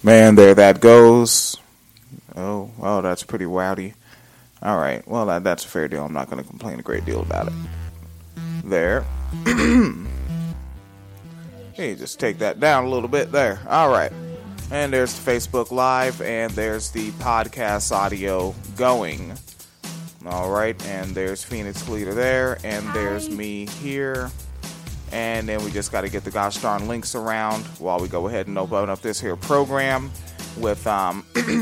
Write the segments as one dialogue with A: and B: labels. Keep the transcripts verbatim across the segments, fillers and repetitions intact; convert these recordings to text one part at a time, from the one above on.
A: Man, there that goes. Oh, oh, that's pretty rowdy. All right, well, that, that's a fair deal. I'm not going to complain a great deal about it. There. Hey, just take that down a little bit there. All right. And there's the Facebook Live, and there's the podcast audio going. All right, and there's Phoenix Leader there, and Hi. There's me here. And then we just got to get the gosh darn links around while we go ahead and open up this here program with, um,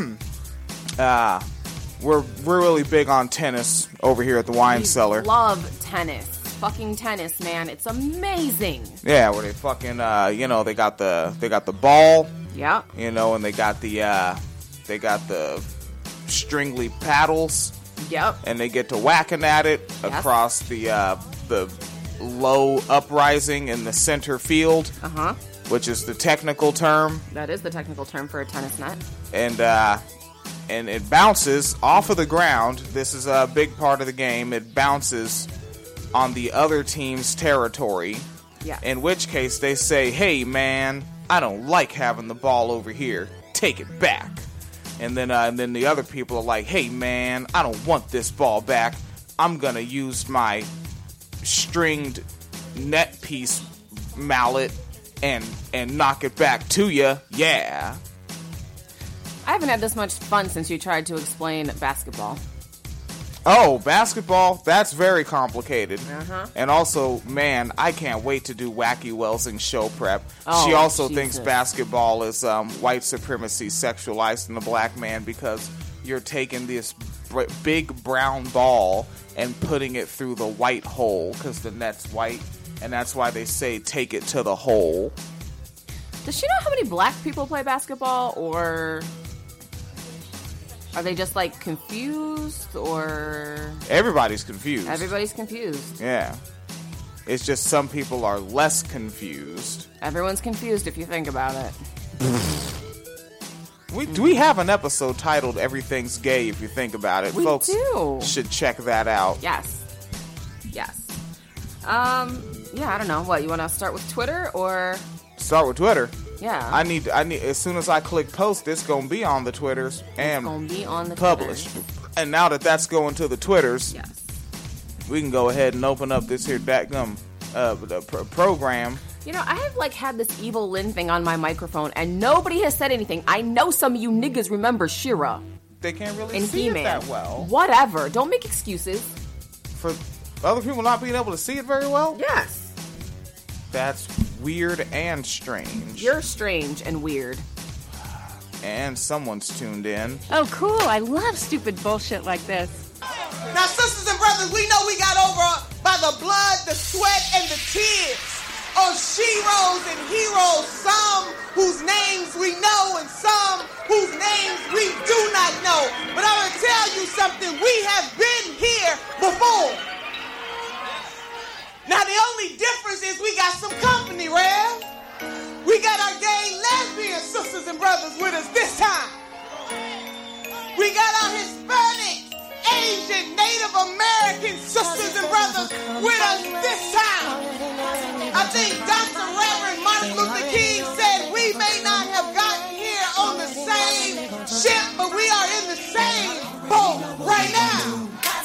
A: uh, we're, we're really big on tennis over here at the Wine
B: we
A: Cellar.
B: Love tennis. Fucking tennis, man. It's amazing.
A: Yeah, where they fucking, uh, you know, they got the, they got the ball.
B: Yeah.
A: You know, and they got the, uh, they got the stringly paddles.
B: Yep.
A: And they get to whacking at it yes. across the, uh, the low uprising in the center field.
B: Uh-huh.
A: Which is the technical term.
B: That is the technical term for a tennis net.
A: And, uh, and it bounces off of the ground. This is a big part of the game. It bounces on the other team's territory.
B: Yeah.
A: In which case they say, hey, man, I don't like having the ball over here. Take it back. And then, uh, and then the other people are like, hey, man, I don't want this ball back. I'm going to use my stringed net piece mallet and, and knock it back to you. Yeah.
B: I haven't had this much fun since you tried to explain basketball.
A: Oh, basketball, that's very complicated.
B: Uh-huh.
A: And also, man, I can't wait to do Wacky Welsing's show prep.
B: Oh,
A: she also
B: Jesus.
A: thinks basketball is um, white supremacy sexualized in the black man because you're taking this br- big brown ball and putting it through the white hole because the net's white, and that's why they say take it to the hole.
B: Does she know how many black people play basketball, or are they just, like, confused, or...
A: Everybody's confused.
B: Everybody's confused.
A: Yeah. It's just some people are less confused.
B: Everyone's confused if you think about it.
A: we Do we have an episode titled Everything's Gay if you think about it?
B: We
A: Folks
B: do.
A: should check that out.
B: Yes. Yes. Um, yeah, I don't know. What, you want to start with Twitter, or...
A: Start with Twitter?
B: Yeah.
A: I need, I need, as soon as I click post, it's going to be on the Twitters and
B: it's gonna be on the
A: published.
B: Twitters.
A: And now that that's going to the Twitters,
B: yes,
A: we can go ahead and open up this here dadgum uh, the pro- program.
B: You know, I have, like, had this evil Lynn thing on my microphone, and nobody has said anything. I know some of you niggas remember She-Ra.
A: They can't really
B: and
A: see
B: He-Man.
A: it that well.
B: Whatever. Don't make excuses.
A: For other people not being able to see it very well?
B: Yes.
A: That's weird and strange.
B: You're strange and weird.
A: And someone's tuned in.
C: Oh, cool. I love stupid bullshit like this.
D: Now, sisters and brothers, we know we got over by the blood, the sweat, and the tears of sheroes and heroes, some whose names we know and some whose names we do not know. But I'm going to tell you something. We have been here before. Now, the only difference is we got some company, Rev. We got our gay lesbian sisters and brothers with us this time. We got our Hispanic, Asian, Native American sisters and brothers with us this time. I think Doctor Reverend Martin Luther King said we may not have gotten here on the same ship, but we are in the same boat right now.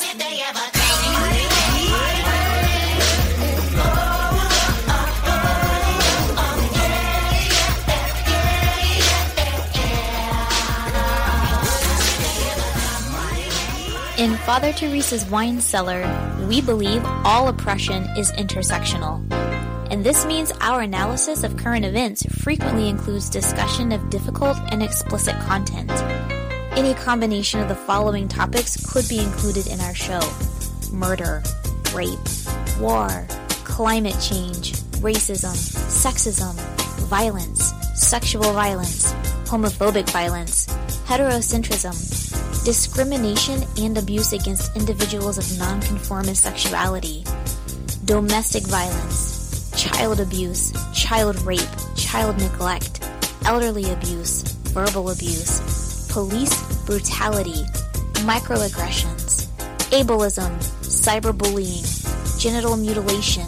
E: In Father Teresa's Wine Cellar, we believe all oppression is intersectional. And this means our analysis of current events frequently includes discussion of difficult and explicit content. Any combination of the following topics could be included in our show: murder, rape, war, climate change, racism, sexism, violence, sexual violence, homophobic violence, heterocentrism, discrimination and abuse against individuals of nonconformist sexuality, domestic violence, child abuse, child rape, child neglect, elderly abuse, verbal abuse, police brutality, microaggressions, ableism, cyberbullying, genital mutilation,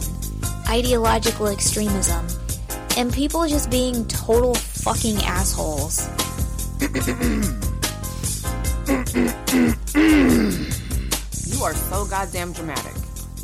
E: ideological extremism, and people just being total fucking assholes.
B: You are so goddamn dramatic.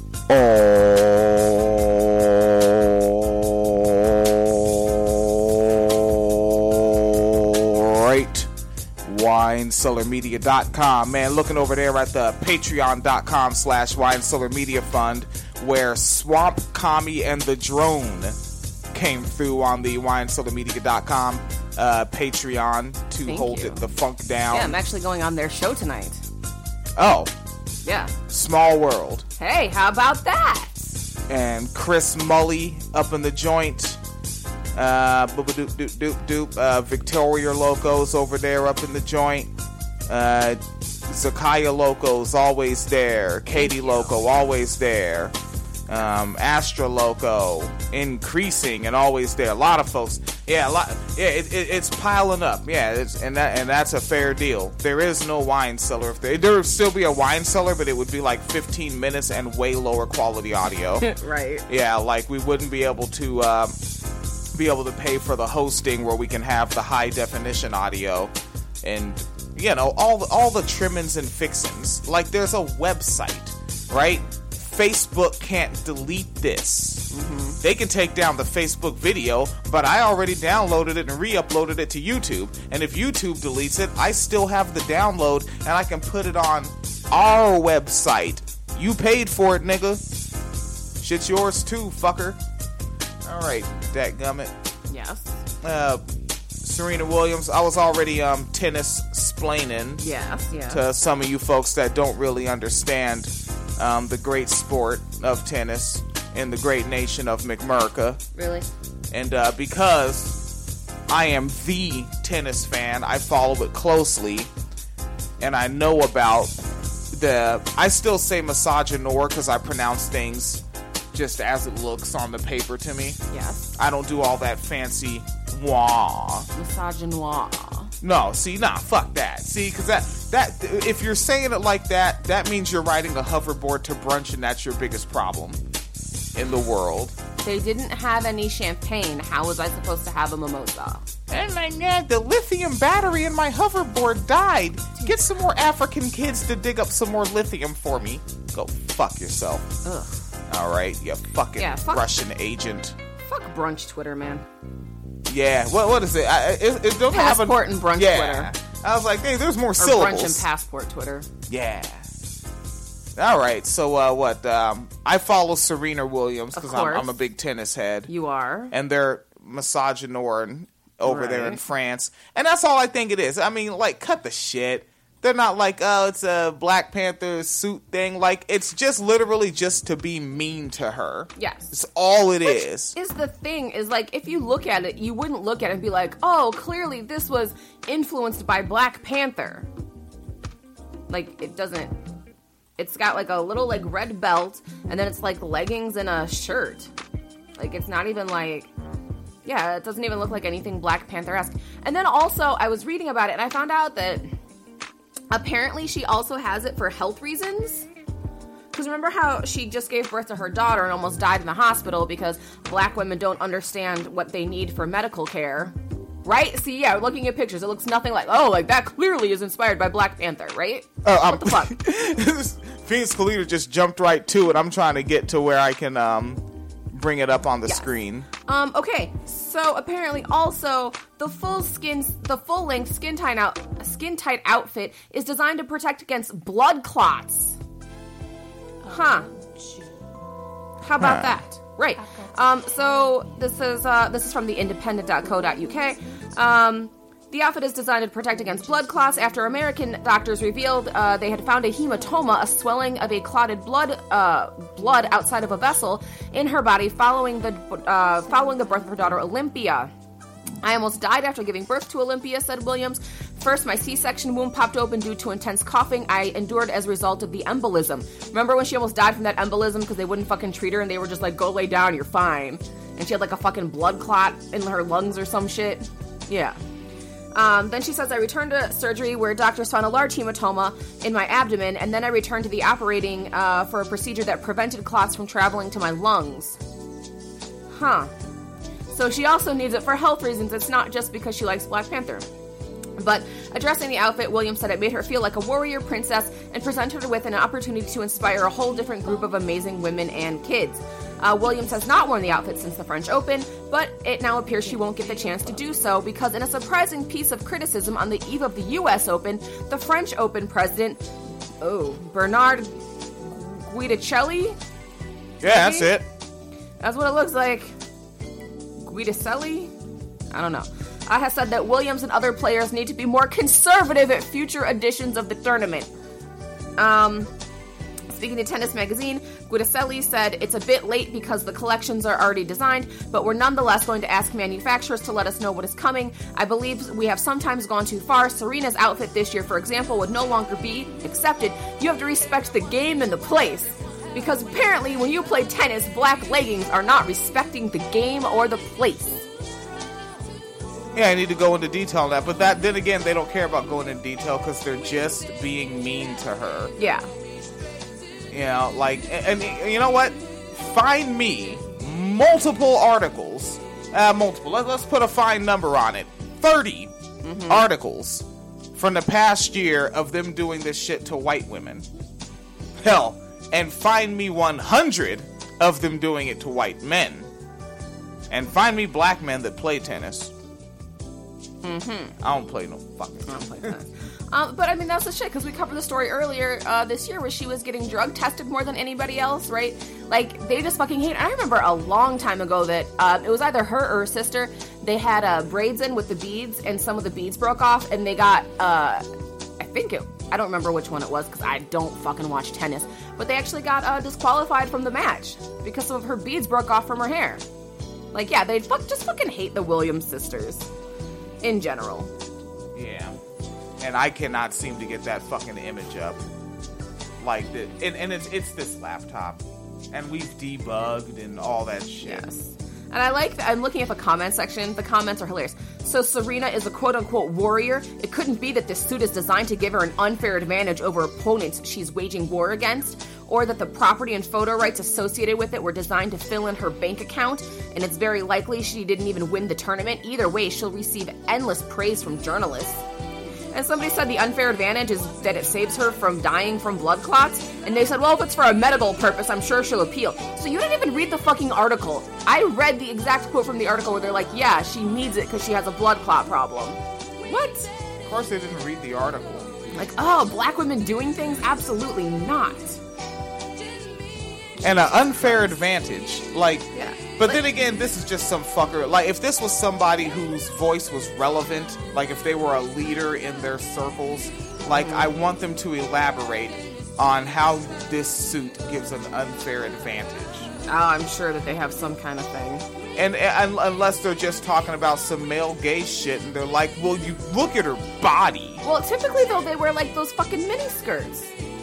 A: All right. wine cellar media dot com. Man, looking over there at the patreon dot com slash wine cellar media fund, where Swamp Kami and the Drone came through on the wine cellar media dot com uh, Patreon to
B: Thank
A: hold
B: you.
A: it the funk down.
B: Yeah, I'm actually going on their show tonight.
A: Oh,
B: Yeah.
A: small world.
B: Hey, how about that?
A: And Chris Mully up in the joint. Uh, boop doop doop doop doop. Uh, Victoria Locos over there up in the joint. Uh, Zakaya Loco's always there. Katie Loco always there. Um, Astra Loco increasing and always there. A lot of folks. Yeah, a lot. Yeah, it, it, it's piling up. Yeah, it's, and that and that's a fair deal. There is no wine cellar. If there, there would still be a wine cellar, but it would be like fifteen minutes and way lower quality audio.
B: Right.
A: Yeah, like we wouldn't be able to um, be able to pay for the hosting where we can have the high definition audio and you know all the, all the trimmings and fixings. Like there's a website, right? Facebook can't delete this. Mm-hmm. They can take down the Facebook video, but I already downloaded it and re-uploaded it to YouTube. And if YouTube deletes it, I still have the download and I can put it on our website. You paid for it, nigga. Shit's yours too, fucker. Alright, dadgummit.
B: Yes.
A: Uh, Serena Williams, I was already um, tennis splaining
B: Yes, yes.
A: to some of you folks that don't really understand Um, the great sport of tennis in the great nation of McMurrica.
B: Really?
A: And uh, because I am the tennis fan, I follow it closely, and I know about the... I still say misogynoir because I pronounce things just as it looks on the paper to me.
B: Yes.
A: I don't do all that fancy wah.
B: Misogynoir.
A: No, see, nah, fuck that. See, because that, that, if you're saying it like that, that means you're riding a hoverboard to brunch, and that's your biggest problem in the world.
B: They didn't have any champagne. How was I supposed to have a mimosa?
A: And my God, the lithium battery in my hoverboard died. Get some more African kids to dig up some more lithium for me. Go fuck yourself.
B: Ugh.
A: All right, you fucking
B: Yeah, fuck-
A: Russian agent.
B: Fuck brunch Twitter, man.
A: Yeah, what what is it? I, it, it don't have a,
B: Passport and brunch
A: yeah.
B: Twitter.
A: I was like, hey, there's more
B: Or
A: syllables.
B: brunch and passport Twitter.
A: Yeah. All right. So uh, what? Um, I follow Serena Williams because I'm,
B: course.
A: I'm a big tennis head,
B: You are.
A: and they're misogynoir over there in
B: Right.
A: France, and that's all I think it is. I mean, like, cut the shit. They're not like, oh, it's a Black Panther suit thing. Like, it's just literally just to be mean to her.
B: Yes.
A: It's all it is.
B: Is the thing is like if you look at it, you wouldn't look at it and be like, oh, clearly this was influenced by Black Panther. Like it doesn't. It's got like a little like red belt, and then it's like leggings and a shirt. Like it's not even like, yeah, it doesn't even look like anything Black Panther-esque. And then also I was reading about it, and I found out that apparently she also has it for health reasons. Because remember how she just gave birth to her daughter and almost died in the hospital because black women don't understand what they need for medical care, right? See, yeah, looking at pictures, it looks nothing like, oh, like that clearly is inspired by Black Panther, right?
A: Oh, um,
B: what the fuck?
A: Phoenix Kalita just jumped right to it. I'm trying to get to where I can um, bring it up on the
B: Yes.
A: screen.
B: Um, okay, so apparently also the full skin, the full length skin tight out, skin tight outfit is designed to protect against blood clots. Huh. How about
A: Huh.
B: that? Right. Um, so this is uh, this is from the independent dot co dot U K. Um, the outfit is designed to protect against blood clots after American doctors revealed uh, they had found a hematoma, a swelling of a clotted blood uh, blood outside of a vessel in her body following the uh, following the birth of her daughter Olympia. I almost died after giving birth to Olympia, said Williams. First, my C-section wound popped open due to intense coughing I endured as a result of the embolism. Remember when she almost died from that embolism because they wouldn't fucking treat her and they were just like, go lay down, you're fine. And she had like a fucking blood clot in her lungs or some shit. Yeah. Um, then she says, I returned to surgery where doctors found a large hematoma in my abdomen, and then I returned to the operating uh, for a procedure that prevented clots from traveling to my lungs. Huh. So she also needs it for health reasons. It's not just because she likes Black Panther. But addressing the outfit, Williams said it made her feel like a warrior princess and presented her with an opportunity to inspire a whole different group of amazing women and kids. Uh, Williams has not worn the outfit since the French Open, but it now appears she won't get the chance to do so because in a surprising piece of criticism on the eve of the U S Open, the French Open president, oh, Bernard Guidicelli?
A: Yeah, that's it.
B: That's what it looks like. Guidicelli? I don't know. Uh, has said that Williams and other players need to be more conservative at future editions of the tournament. Um, speaking to Tennis Magazine, Guidicelli said it's a bit late because the collections are already designed, but we're nonetheless going to ask manufacturers to let us know what is coming. I believe we have sometimes gone too far. Serena's outfit this year, for example, would no longer be accepted. You have to respect the game and the place. Because apparently when you play tennis, black leggings are not respecting the game or the place.
A: Yeah, I need to go into detail on that, but that then again, they don't care about going into detail because they're just being mean to her.
B: Yeah.
A: You know, like, and, and you know what? Find me multiple articles, uh, multiple, let, let's put a fine number on it, thirty mm-hmm. articles from the past year of them doing this shit to white women. Hell, and find me one hundred of them doing it to white men. And find me black men that play tennis.
B: Mm-hmm.
A: I don't play no fucking
B: I don't play tennis. Um, but I mean, that's the shit, because we covered the story earlier uh, this year where she was getting drug tested more than anybody else, right? Like, they just fucking hate. I remember a long time ago that uh, it was either her or her sister. They had uh, braids in with the beads, and some of the beads broke off, and they got, uh, I think it, I don't remember which one it was, because I don't fucking watch tennis, but they actually got uh, disqualified from the match because some of her beads broke off from her hair. Like, yeah, they fuck, just fucking hate the Williams sisters. In general.
A: Yeah. And I cannot seem to get that fucking image up. Like, the, and, and it's it's this laptop. And we've debugged and all that shit.
B: Yes. And I like, the, I'm looking at the comment section. The comments are hilarious. So Serena is a quote-unquote warrior. It couldn't be that this suit is designed to give her an unfair advantage over opponents she's waging war against, or that the property and photo rights associated with it were designed to fill in her bank account, and it's very likely she didn't even win the tournament. Either way, she'll receive endless praise from journalists. And somebody said the unfair advantage is that it saves her from dying from blood clots. And they said, well, if it's for a medical purpose, I'm sure she'll appeal. So you didn't even read the fucking article. I read the exact quote from the article where they're like, yeah, she needs it because she has a blood clot problem. What?
A: Of course they didn't read the article.
B: Like, oh, black women doing things? Absolutely not.
A: And an unfair advantage. Like,
B: yeah.
A: But
B: like,
A: then again, this is just some fucker. Like, if this was somebody whose voice was relevant, like if they were a leader in their circles, like, I want them to elaborate on how this suit gives an unfair advantage.
B: Oh, I'm sure that they have some kind of thing.
A: And, and unless they're just talking about some male gay shit, and they're like, well, you look at her body.
B: Well, typically, though, they wear, like, those fucking mini skirts.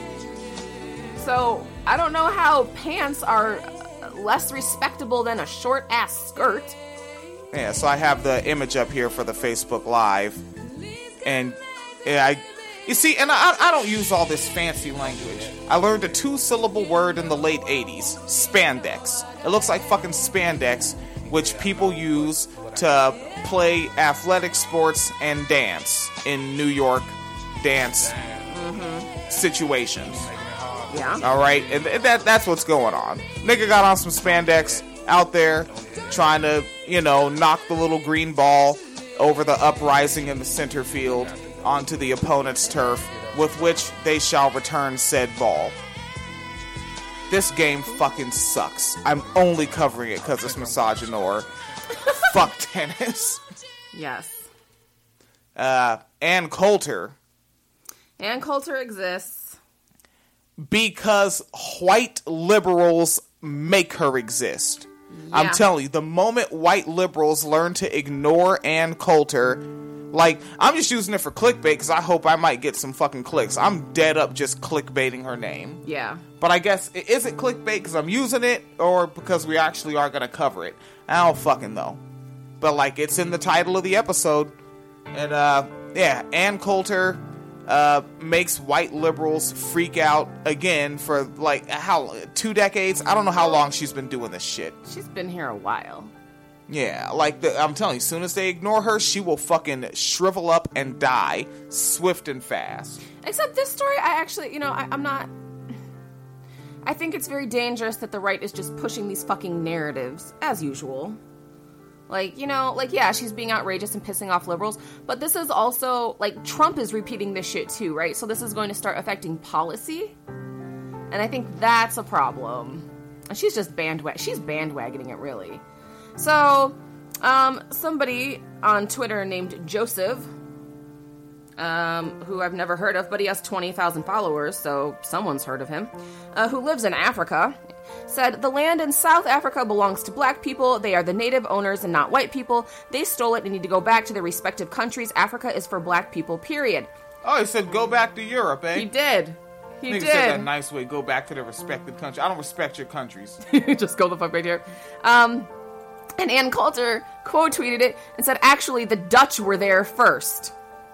B: So, I don't know how pants are less respectable than a short-ass skirt.
A: Yeah, so I have the image up here for the Facebook Live. And, yeah, I... You see, and I, I don't use all this fancy language. I learned a two-syllable word in the late eighties. Spandex. It looks like fucking spandex, which people use to play athletic sports and dance in New York dance mm-hmm. situations.
B: Yeah.
A: Alright? And that that's what's going on. Nigga got on some spandex out there trying to, you know, knock the little green ball over the uprising in the center field onto the opponent's turf, with which they shall return said ball. This game fucking sucks. I'm only covering it because it's misogynoir. Fuck tennis.
B: Yes.
A: Uh, Ann Coulter.
B: Ann Coulter exists.
A: Because white liberals make her exist. Yeah. I'm telling you, the moment white liberals learn to ignore Ann Coulter... Like, I'm just using it for clickbait because I hope I might get some fucking clicks. I'm dead up just clickbaiting her name.
B: Yeah.
A: But I guess, is it clickbait because I'm using it or because we actually are going to cover it? I don't fucking know. But, like, it's in the title of the episode. And, uh, yeah, Ann Coulter uh, makes white liberals freak out again for, like, how, two decades? I don't know how long she's been doing this shit.
B: She's been here a while.
A: Yeah, like, the, I'm telling you, as soon as they ignore her, she will fucking shrivel up and die, swift and fast.
B: Except this story, I actually, you know, I, I'm not... I think it's very dangerous that the right is just pushing these fucking narratives, as usual. Like, you know, like, yeah, she's being outrageous and pissing off liberals, but this is also, like, Trump is repeating this shit too, right? So this is going to start affecting policy, and I think that's a problem. And she's just bandwag- she's bandwagoning it, really. So, um, somebody on Twitter named Joseph, um, who I've never heard of, but he has twenty thousand followers, so someone's heard of him, uh, who lives in Africa, said, the land in South Africa belongs to black people. They are the native owners and not white people. They stole it and need to go back to their respective countries. Africa is for black people, period.
A: Oh, he said go back to Europe, eh?
B: He did. He
A: Nigga
B: did.
A: said that nice way, go back to their respected country. I don't respect your countries.
B: Just go the fuck right here. Um... And Ann Coulter quote tweeted it and said, actually, the Dutch were there first.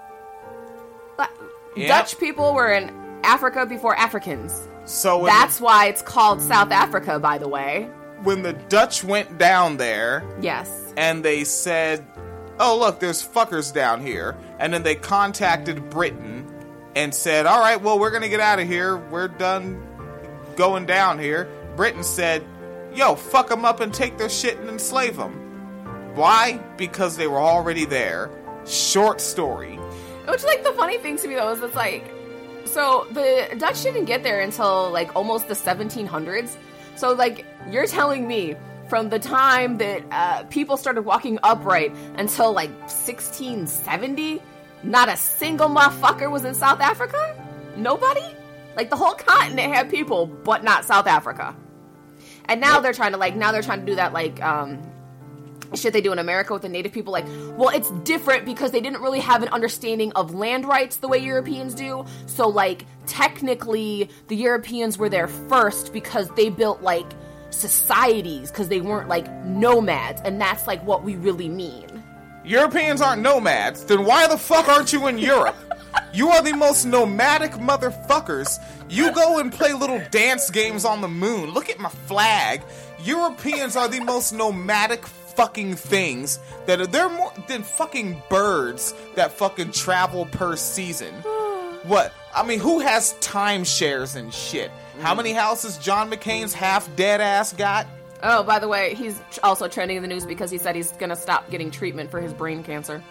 B: But
A: Yep.
B: Dutch people were in Africa before Africans.
A: So when
B: That's why it's called South Africa, by the way.
A: the, when the Dutch went down there
B: Yes.
A: and they said, oh, look, there's fuckers down here. And then they contacted Britain and said, all right, well, we're going to get out of here. We're done going down here. Britain said, yo, fuck them up and take their shit and enslave them. Why? Because they were already there. Short story.
B: Which, like, the funny thing to me, though, is it's like, so the Dutch didn't get there until, like, almost the seventeen hundreds. So, like, you're telling me from the time that uh, people started walking upright until, like, sixteen seventy, not a single motherfucker was in South Africa? Nobody? Like, the whole continent had people, but not South Africa. And now they're trying to, like, now they're trying to do that, like, um, shit they do in America with the native people. Like, well, it's different because they didn't really have an understanding of land rights the way Europeans do. So, like, technically, the Europeans were there first because they built, like, societies because they weren't, like, nomads. And that's, like, what we really mean.
A: Europeans aren't nomads. Then why the fuck aren't you in Europe? You are the most nomadic motherfuckers. You go and play little dance games on the moon. Look at my flag. Europeans are the most nomadic fucking things that are, they're more than fucking birds that fucking travel per season. What? I mean, who has timeshares and shit? How many houses John McCain's half dead ass got?
B: Oh, by the way, he's also trending in the news because he said he's gonna stop getting treatment for his brain cancer.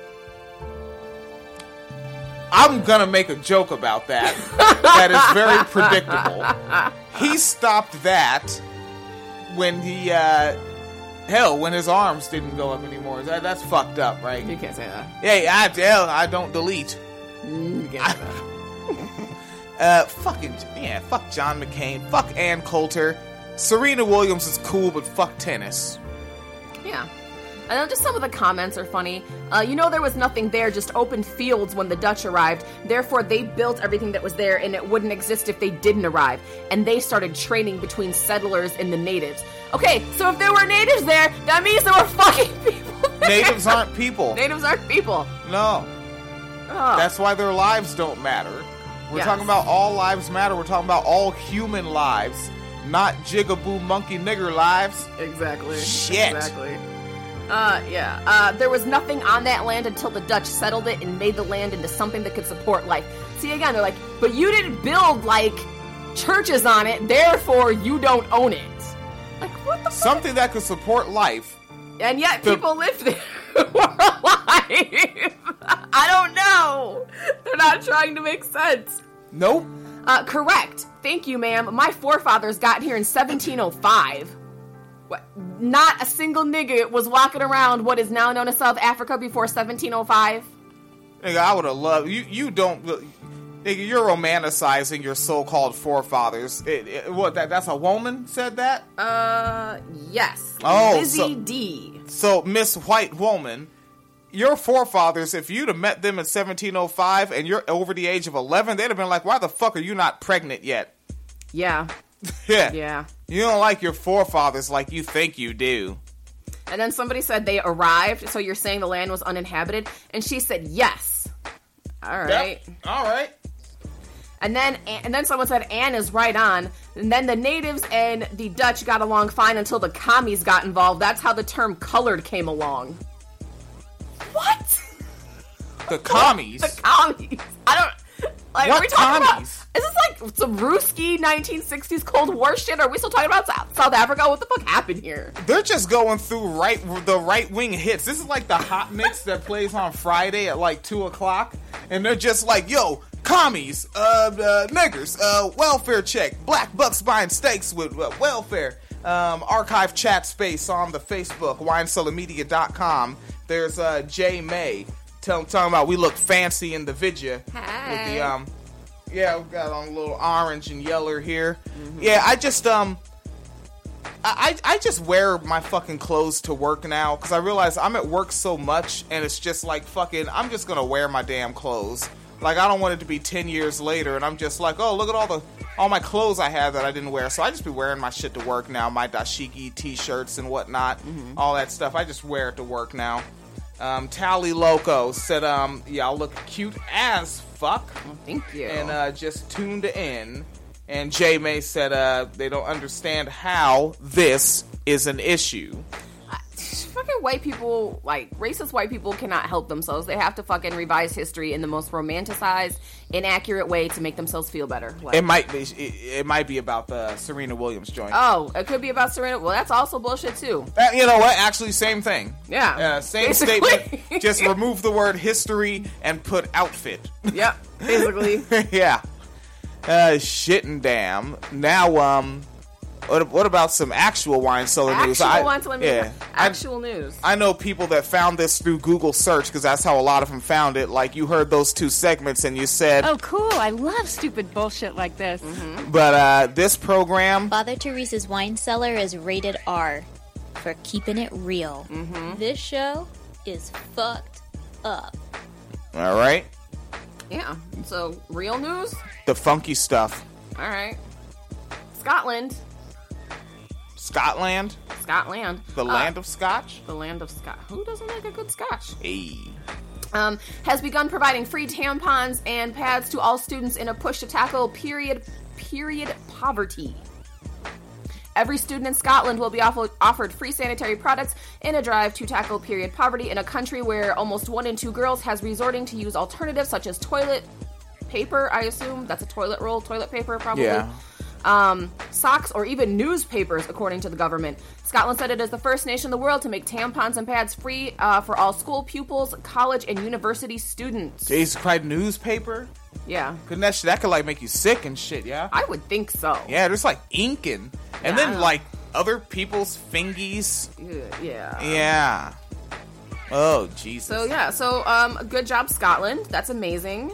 A: I'm gonna make a joke about that. That is very predictable. He stopped that when he, uh, hell, when his arms didn't go up anymore. That, that's fucked up, right?
B: You can't say that.
A: Hey, I, hell, I don't delete.
B: You can't say
A: Uh,
B: that.
A: fucking, yeah, fuck John McCain. Fuck Ann Coulter. Serena Williams is cool, but fuck tennis.
B: Yeah. And then just some of the comments are funny. Uh, you know, there was nothing there, just open fields when the Dutch arrived. Therefore, they built everything that was there, and it wouldn't exist if they didn't arrive. And they started trading between settlers and the natives. Okay, so if there were natives there, that means there were fucking people there.
A: Natives aren't people.
B: Natives aren't people.
A: No.
B: Oh.
A: That's why their lives don't matter. We're
B: Yes.
A: talking about all lives matter. We're talking about all human lives, not jigaboo monkey nigger lives.
B: Exactly.
A: Shit.
B: Exactly. Uh, yeah. Uh, there was nothing on that land until the Dutch settled it and made the land into something that could support life. See, again, they're like, but you didn't build, like, churches on it, therefore you don't own it. Like, what the fuck?
A: Something that could support life.
B: And yet
A: The-
B: people lived there who were alive. I don't know. They're not trying to make sense.
A: Nope.
B: Uh, correct. Thank you, ma'am. My forefathers got here in seventeen oh five. What? Not a single nigga was walking around what is now known as South Africa before seventeen oh five.
A: Nigga, I would have loved you. You don't. Nigga, you're romanticizing your so-called forefathers. It, it, what? That? That's a woman said that.
B: Uh, yes.
A: Oh,
B: Lizzie
A: so-
B: D.
A: So, Miss White Woman, your forefathers, if you'd have met them in seventeen oh five and you're over the age of eleven, they'd have been like, why the fuck are you not pregnant yet?
B: Yeah.
A: Yeah.
B: Yeah.
A: You don't like your forefathers like you think you do.
B: And then somebody said they arrived, so you're saying the land was uninhabited? And she said yes. All right.
A: Yep. All right.
B: And then and then someone said Anne is right on. And then the natives and the Dutch got along fine until the commies got involved. That's how the term colored came along. What?
A: The commies?
B: The commies. I don't... Like,
A: what
B: are we talking
A: commies?
B: About, is this like some Ruski nineteen sixties Cold War shit? Or are we still talking about South, South Africa? What the fuck happened here?
A: They're just going through right the right wing hits. This is like the hot mix that plays on Friday at like two o'clock, and they're just like, "Yo, commies, uh, uh niggers, uh, welfare check, black bucks buying steaks with uh, welfare." Um, archive chat space on the Facebook, wine cellar media dot com. There's uh, Jay May tell, talking about we look fancy in the vidya
B: Hey.
A: with the um. Yeah, we've got on a little orange and yellow here. Mm-hmm. Yeah, I just, um, I, I just wear my fucking clothes to work now, because I realize I'm at work so much, and it's just like, fucking, I'm just gonna wear my damn clothes. Like, I don't want it to be ten years later, and I'm just like, oh, look at all the, all my clothes I had that I didn't wear. So I just be wearing my shit to work now, my dashiki t-shirts and whatnot, mm-hmm. all that stuff. I just wear it to work now. Um, Tally Loco said, um, y'all look cute as fuck.
B: Well, thank you.
A: And, uh, just tuned in. And J May said, uh, they don't understand how this is an issue.
B: I, fucking white people, like, racist white people cannot help themselves. They have to fucking revise history in the most romanticized, inaccurate way to make themselves feel better. Like,
A: it might be, it, it might be about the Serena Williams joint.
B: Oh, it could be about Serena. Well, that's also bullshit, too.
A: Uh, you know what? Actually, same thing.
B: Yeah.
A: Uh, same
B: basically.
A: statement. Just remove the word history and put outfit.
B: Yep, basically.
A: Yeah. Uh, shit and damn. Now, um, what, what about some actual wine cellar
B: actual
A: news? I,
B: wine cellar news.
A: Yeah.
B: Actual
A: I,
B: news.
A: I know people that found this through Google search, because that's how a lot of them found it. Like, you heard those two segments and you said...
C: Oh, cool. I love stupid bullshit like this.
B: Mm-hmm.
A: But, uh, this program...
E: Father Teresa's Wine Cellar is rated R for keeping it real.
B: Mm-hmm.
E: This show is fucked up.
A: All right.
B: Yeah. So, real news?
A: The funky stuff.
B: All right. Scotland.
A: Scotland?
B: Scotland.
A: The
B: Uh,
A: land of scotch?
B: The land of Scotch. Who doesn't like a good scotch?
A: Hey.
B: Um, has begun providing free tampons and pads to all students in a push to tackle period period poverty. Every student in Scotland will be offer- offered free sanitary products in a drive to tackle period poverty in a country where almost one in two girls has resorting to use alternatives such as toilet paper, I assume. That's a toilet roll, toilet paper, probably.
A: Yeah.
B: Um, socks, or even newspapers, according to the government. Scotland said it is the first nation in the world to make tampons and pads free uh, for all school pupils, college, and university students.
A: Jesus Christ, newspaper?
B: Yeah.
A: Couldn't that shit, that could like make you sick and shit, yeah?
B: I would think so.
A: Yeah, there's like inking. And
B: Yeah, I
A: then
B: know.
A: like other people's fingies.
B: Yeah. Yeah.
A: Yeah. Oh, Jesus.
B: So, yeah. So, um, good job, Scotland. That's amazing.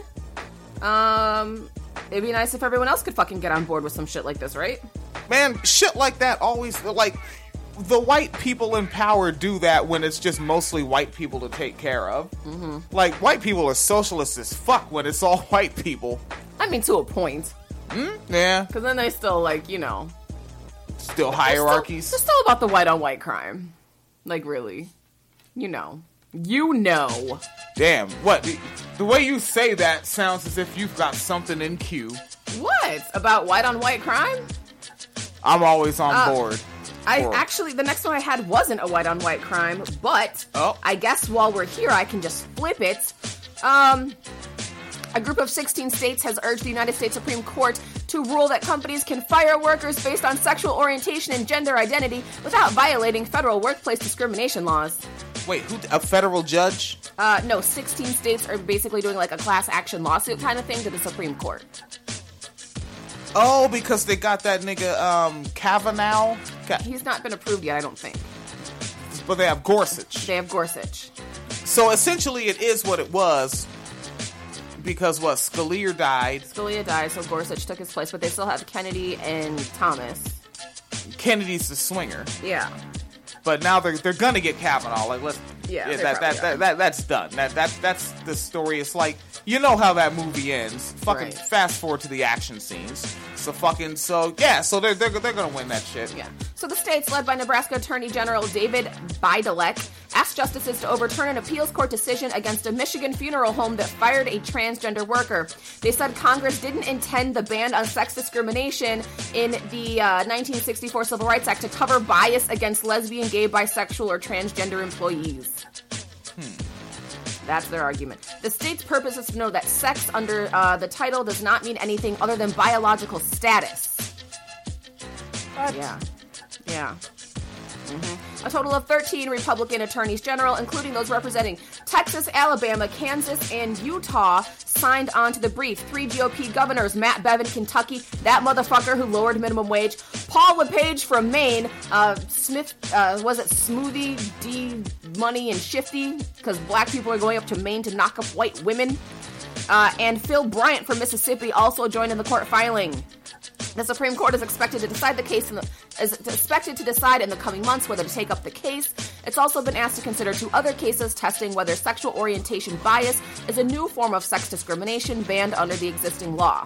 B: Um, it'd be nice if everyone else could fucking get on board with some shit like this, right?
A: Man, shit like that always, like, the white people in power do that when it's just mostly white people to take care of. Mm-hmm. Like, white people are socialists as fuck when it's all white people.
B: I mean, to a point.
A: Hmm? Yeah.
B: Because then they still, like, you know...
A: Still
B: They're
A: hierarchies.
B: still, they're still about the white-on-white crime. Like, really. You know. You know.
A: Damn. What? The, the way you say that sounds as if you've got something in queue.
B: What? About white-on-white crime?
A: I'm always on
B: Uh,
A: board.
B: I
A: Or-
B: actually, the next one I had wasn't a white-on-white crime, but
A: Oh.
B: I guess while we're here, I can just flip it. Um, a group of sixteen states has urged the United States Supreme Court to rule that companies can fire workers based on sexual orientation and gender identity without violating federal workplace discrimination laws.
A: Wait, who? A federal judge?
B: Uh, no, sixteen states are basically doing like a class action lawsuit kind of thing to the Supreme Court.
A: Oh, because they got that nigga, um, Kavanaugh? Ka-
B: He's not been approved yet, I don't think.
A: but they have Gorsuch.
B: They have Gorsuch.
A: So essentially it is what it was, because what, Scalia died,
B: Scalia died, so Gorsuch took his place, but they still have Kennedy and Thomas.
A: Kennedy's the swinger.
B: Yeah.
A: But now they're they're gonna get Kavanaugh. Like let's
B: Yeah, they
A: that, that,
B: probably
A: that,
B: are.
A: that that's done. That that that's the story. It's like, you know how that movie ends. Fucking
B: Right.
A: fast forward to the action scenes. So fucking so yeah. So they're they're they're gonna win that shit.
B: Yeah. So the states, led by Nebraska Attorney General David Bidelek, asked justices to overturn an appeals court decision against a Michigan funeral home that fired a transgender worker. They said Congress didn't intend the ban on sex discrimination in the uh, nineteen sixty-four Civil Rights Act to cover bias against lesbian, gay, bisexual, or transgender employees.
A: Hmm.
B: That's their argument. The state's purpose is to know that sex under uh, the title does not mean anything other than biological status.
A: What?
B: Yeah. Yeah. Mm-hmm. A total of thirteen Republican attorneys general, including those representing Texas, Alabama, Kansas, and Utah, signed on to the brief. Three G O P governors, Matt Bevin, Kentucky, that motherfucker who lowered minimum wage, Paul LePage from Maine, uh, Smith, uh, was it Smoothie, D, Money, and Shifty, because black people are going up to Maine to knock up white women, uh, and Phil Bryant from Mississippi also joined in the court filing. The Supreme Court is expected to decide the case in the, is expected to decide in the coming months whether to take up the case. It's also been asked to consider two other cases testing whether sexual orientation bias is a new form of sex discrimination banned under the existing law.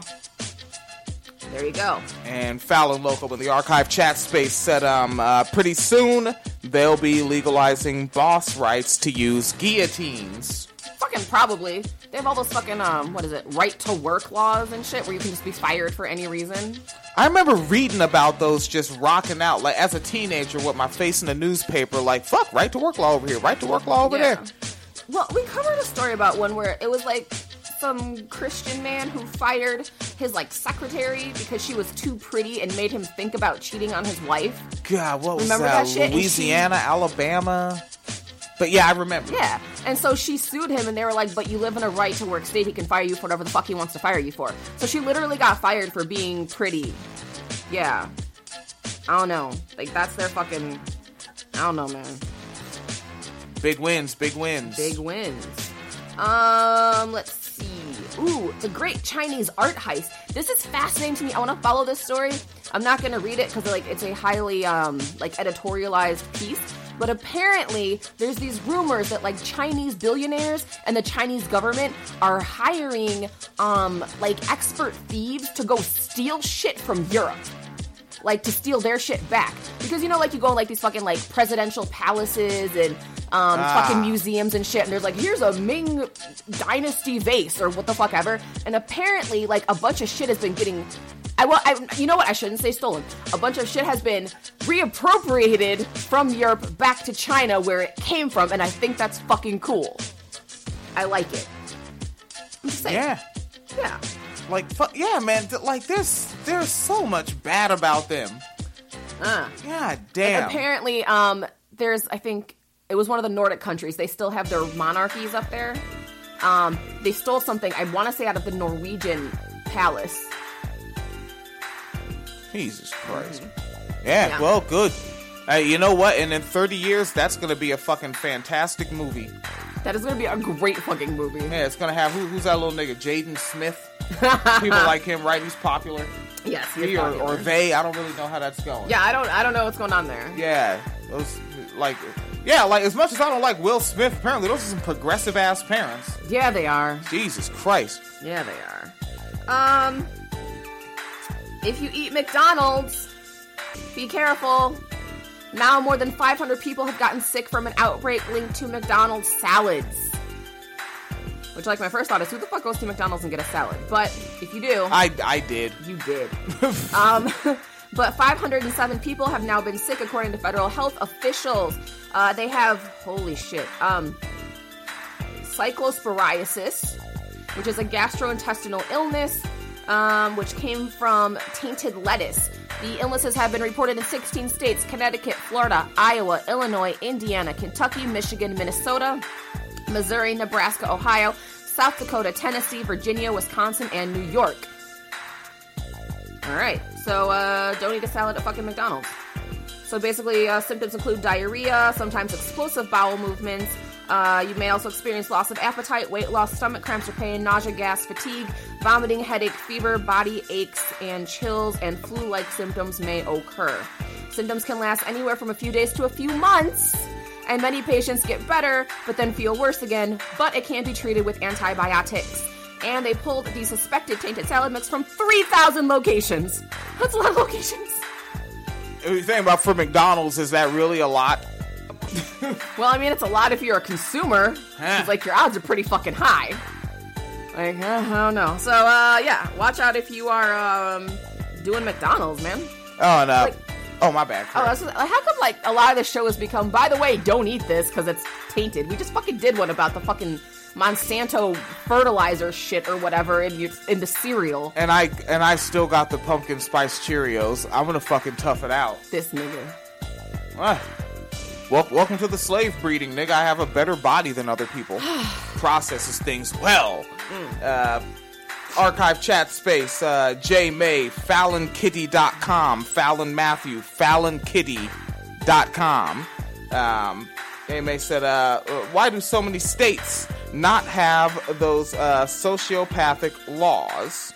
B: There you go.
A: And Fallon Local in the archive chat space said um, uh, pretty soon they'll be legalizing boss rights to use guillotines.
B: Fucking probably. They have all those fucking, um, what is it, right to work laws and shit where you can just be fired for any reason.
A: I remember reading about those just rocking out, like, as a teenager with my face in the newspaper, like, fuck, right to work law over here, right to work law over
B: Yeah.
A: there.
B: Well, we covered a story about one where it was, like, some Christian man who fired his, like, secretary because she was too pretty and made him think about cheating on his wife.
A: God, what was
B: Remember
A: that?
B: that shit?
A: Louisiana,
B: she...
A: Alabama? But yeah, I remember.
B: Yeah, and so she sued him, and they were like, but you live in a right-to-work state, he can fire you for whatever the fuck he wants to fire you for. So she literally got fired for being pretty. Yeah. I don't know. Like, that's their fucking... I don't know, man.
A: Big wins, big wins.
B: Big wins. Um, let's see. Ooh, the Great Chinese Art Heist. This is fascinating to me. I want to follow this story. I'm not going to read it because, like, it's a highly, um, like, editorialized piece. But apparently, there's these rumors that, like, Chinese billionaires and the Chinese government are hiring, um, like, expert thieves to go steal shit from Europe. Like, to steal their shit back. Because, you know, like, you go in, like, these fucking, like, presidential palaces and, um,
A: ah.
B: fucking museums and shit, and there's, like, here's a Ming Dynasty vase, or what the fuck ever. And apparently, like, a bunch of shit has been getting... I, well, I, you know what? I shouldn't say stolen. A bunch of shit has been reappropriated from Europe back to China where it came from, and I think that's fucking cool. I like it. I'm just saying.
A: Yeah.
B: Yeah.
A: Like, fu- yeah, man. Th- like, there's there's so much bad about them.
B: Uh.
A: God damn.
B: And apparently, um, there's, I think, it was one of the Nordic countries. They still have their monarchies up there. Um, they stole something, I want to say, out of the Norwegian palace.
A: Jesus Christ. Yeah,
B: Yeah.
A: well, good. Hey, you know what? And in thirty years, that's going to be a fucking fantastic movie.
B: That is going to be a great fucking movie.
A: Yeah, it's going to have, who, who's that little nigga? Jaden Smith? People like him, right? He's popular.
B: Yes, he's
A: He or,
B: popular.
A: or they, I don't really know how that's going.
B: Yeah, I don't I don't know what's going on there.
A: Yeah, those, like, yeah, like, as much as I don't like Will Smith, apparently those are some progressive-ass parents.
B: Yeah, they are.
A: Jesus Christ.
B: Yeah, they are. Um, if you eat McDonald's, be careful. Now more than five hundred people have gotten sick from an outbreak linked to McDonald's salads. Which, like, my first thought is, who the fuck goes to McDonald's and get a salad? But if you do...
A: I, I did.
B: You did. um... But five hundred seven people have now been sick, according to federal health officials. Uh, they have, holy shit, um, cyclosporiasis, which is a gastrointestinal illness, um, which came from tainted lettuce. The illnesses have been reported in sixteen states: Connecticut, Florida, Iowa, Illinois, Indiana, Kentucky, Michigan, Minnesota, Missouri, Nebraska, Ohio, South Dakota, Tennessee, Virginia, Wisconsin, and New York. All right, so uh, don't eat a salad at fucking McDonald's. So basically, uh, symptoms include diarrhea, sometimes explosive bowel movements. Uh, you may also experience loss of appetite, weight loss, stomach cramps or pain, nausea, gas, fatigue, vomiting, headache, fever, body aches, and chills, and flu-like symptoms may occur. Symptoms can last anywhere from a few days to a few months, and many patients get better, but then feel worse again, but it can be treated with antibiotics. And they pulled the suspected tainted salad mix from three thousand locations. That's a lot of locations.
A: The thing about for McDonald's, is that really a lot?
B: Well, I mean, it's a lot if you're a consumer.
A: Huh.
B: It's like your odds are pretty fucking high. Like, uh, I don't know. So, uh, yeah, watch out if you are um, doing McDonald's, man.
A: Oh, and, uh,
B: Like-
A: oh, my bad.
B: Oh, that's, how come, like, a lot of the show has become, by the way, don't eat this because it's tainted. We just fucking did one about the fucking Monsanto fertilizer shit or whatever in, your, in the cereal.
A: And I and I still got the pumpkin spice Cheerios. I'm gonna fucking tough it out.
B: This nigga.
A: Ah. Wel- welcome to the slave breeding, nigga. I have a better body than other people. Processes things well. Mm. Uh, archive chat space, uh, J May, Fallon Kitty dot com, Fallon Matthew, Fallon Kitty dot com. Um, J May said, uh, why do so many states not have those uh, sociopathic laws?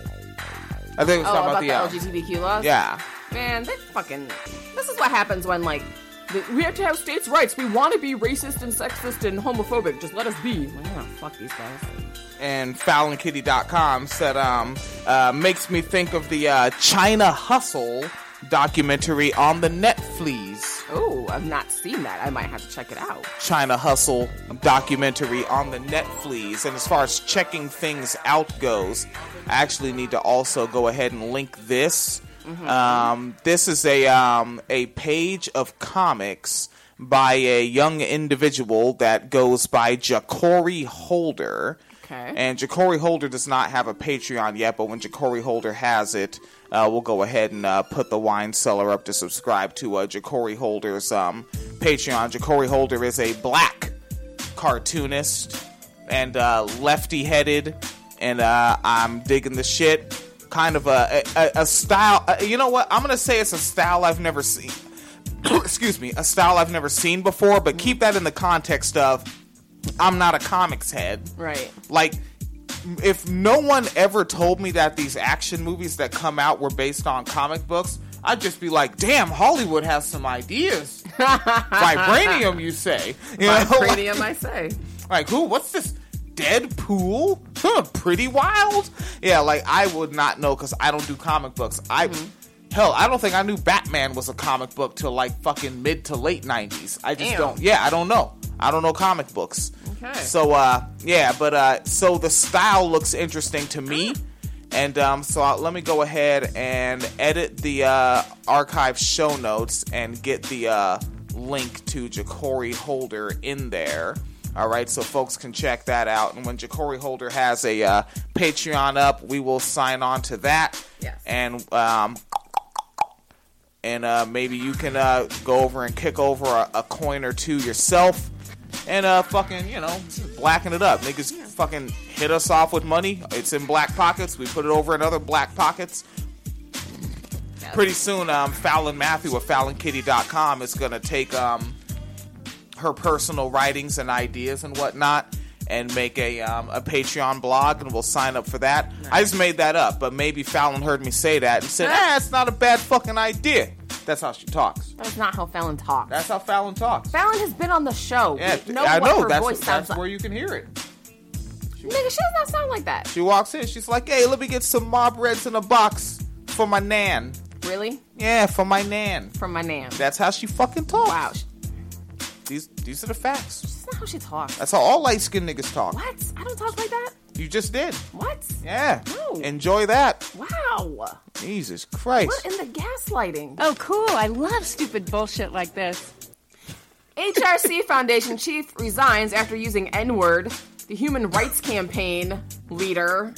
A: I think it was
B: Oh,
A: talking
B: about,
A: about
B: the
A: the, uh,
B: L G B T Q laws?
A: Yeah.
B: Man, they fucking... This is what happens when, like, the, we have to have states' rights. We want to be racist and sexist and homophobic. Just let us be. Like, oh, fuck these guys.
A: And Fallon Kitty dot com said, um, uh, makes me think of the uh, China Hustle documentary on the Netflix.
B: Oh, I've not seen that. I might have to check it out.
A: China Hustle documentary on the Netflix. And as far as checking things out goes, I actually need to also go ahead and link this. Mm-hmm. Um, this is a um, a page of comics by a young individual that goes by Ja'Cory Holder.
B: Okay.
A: And Ja'Cory Holder does not have a Patreon yet, but when Ja'Cory Holder has it, uh, we'll go ahead and uh, put the wine cellar up to subscribe to uh, Ja'Cory Holder's um, Patreon. Ja'Cory Holder is a black cartoonist and uh, lefty-headed, and uh, I'm digging the shit. Kind of a, a, a style. Uh, you know what? I'm going to say it's a style I've never seen. Excuse me. A style I've never seen before, but keep that in the context of I'm not a comics head.
B: Right.
A: Like, if no one ever told me that these action movies that come out were based on comic books, I'd just be like, damn, Hollywood has some ideas. Vibranium, you say. You know,
B: Vibranium,
A: like,
B: I say.
A: Like, who? What's this? Deadpool? Huh, pretty wild? Yeah, like, I would not know because I don't do comic books. I... Mm-hmm. Hell, I don't think I knew Batman was a comic book till like fucking mid to late nineties. I just
B: Damn.
A: don't. Yeah, I don't know. I don't know comic books.
B: Okay.
A: So, uh, yeah, but, uh, so the style looks interesting to me. And, um, so I'll, let me go ahead and edit the, uh, archive show notes and get the, uh, link to Ja'Cory Holder in there. All right, so folks can check that out. And when Ja'Cory Holder has a, uh, Patreon up, we will sign on to that.
B: Yes.
A: And, um... And uh, maybe you can uh, go over and kick over a, a coin or two yourself. And uh, fucking, you know, blacken it up. Niggas yeah. fucking hit us off with money. It's in black pockets. We put it over in other black pockets. Yes. Pretty soon, um, Fallon Matthew of Fallon Kitty dot com is going to take um, her personal writings and ideas and whatnot and make a um, a Patreon blog, and we'll sign up for that. Nice. I just made that up, but maybe Fallon heard me say that and said, ah, it's not a bad fucking idea. That's how she talks.
B: That's not how Fallon talks.
A: That's how Fallon talks.
B: Fallon has been on the show.
A: Yeah,
B: we know
A: I
B: what
A: know.
B: Her
A: That's,
B: voice
A: that's
B: sounds
A: where
B: like.
A: you can hear it.
B: She, Nigga, she does not sound like that.
A: She walks in, she's like, hey, let me get some mob reds in a box for my nan.
B: Really?
A: Yeah, for my nan.
B: From my nan.
A: That's how she fucking talks.
B: Wow.
A: These these are the facts.
B: That's not how she talks.
A: That's how all light-skinned niggas talk.
B: What? I don't talk like that.
A: You just did.
B: What?
A: Yeah.
B: No.
A: Enjoy that.
B: Wow.
A: Jesus Christ.
B: What in the gaslighting?
C: Oh, cool. I love stupid bullshit like this.
B: H R C Foundation chief resigns after using N-word. The Human Rights Campaign leader.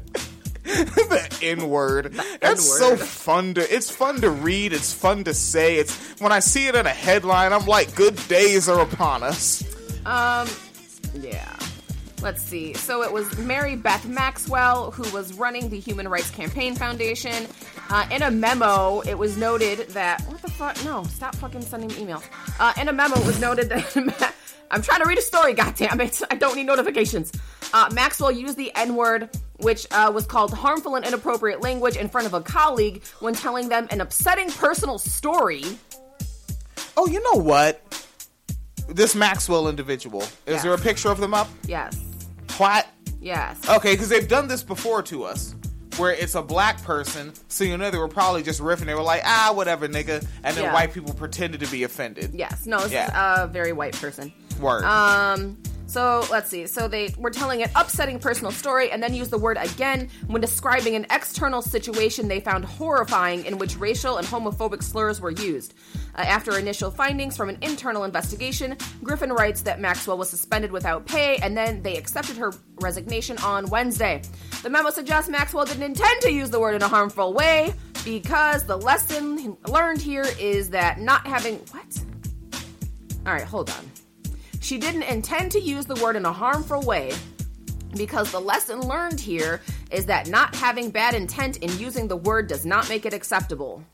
A: The N-word.
B: The
A: That's
B: N-word.
A: so fun to... It's fun to read. It's fun to say. It's when I see it in a headline, I'm like, good days are upon us.
B: Um, yeah. Let's see. So it was Mary Beth Maxwell who was running the Human Rights Campaign Foundation. Uh, in a memo, it was noted that... What the fuck? No, stop fucking sending me emails. Uh, in a memo, it was noted that... I'm trying to read a story, goddammit. I don't need notifications. Uh, Maxwell used the N-word, which uh, was called harmful and inappropriate language, in front of a colleague when telling them an upsetting personal story.
A: Oh, you know what? This Maxwell individual. Is
B: Yes.
A: there a picture of them up?
B: Yes.
A: What?
B: Yes.
A: Okay, because they've done this before to us. where it's a black person, so you know they were probably just riffing. They were like, ah, whatever, nigga. And then
B: Yeah.
A: white people pretended to be offended.
B: Yes. No, this
A: Yeah.
B: is a very white person.
A: Word.
B: Um, so let's see. So they were telling an upsetting personal story and then used the word again when describing an external situation they found horrifying in which racial and homophobic slurs were used. Uh, after initial findings from an internal investigation, Griffin writes that Maxwell was suspended without pay and then they accepted her resignation on Wednesday. The memo suggests Maxwell didn't intend to use the word in a harmful way because the lesson learned here is that not having... What? All right, hold on. She didn't intend to use the word in a harmful way because the lesson learned here is that not having bad intent in using the word does not make it acceptable.